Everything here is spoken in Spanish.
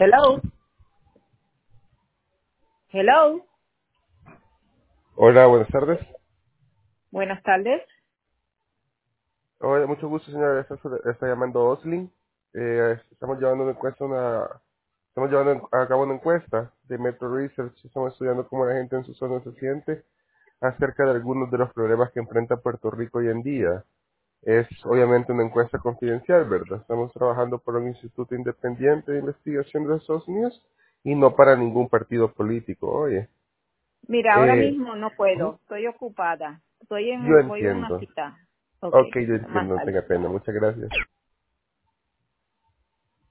Hello. Hello. Hola, buenas tardes. Buenas tardes. Hola, mucho gusto, señora. Está llamando Oslin. Estamos llevando estamos llevando a cabo una encuesta de Metro Research. Estamos estudiando cómo la gente en su zona se siente acerca de algunos de los problemas que enfrenta Puerto Rico hoy en día. Es obviamente una encuesta confidencial, ¿verdad? Estamos trabajando por un instituto independiente de investigación de los Estados Unidos y no para ningún partido político. Oye, Mira, ahora eh, mismo no puedo. ujú, Estoy ocupada. yo Voy a una entiendo. cita. Ok, Ok, yo más entiendo, no tarde. tenga pena. Muchas gracias.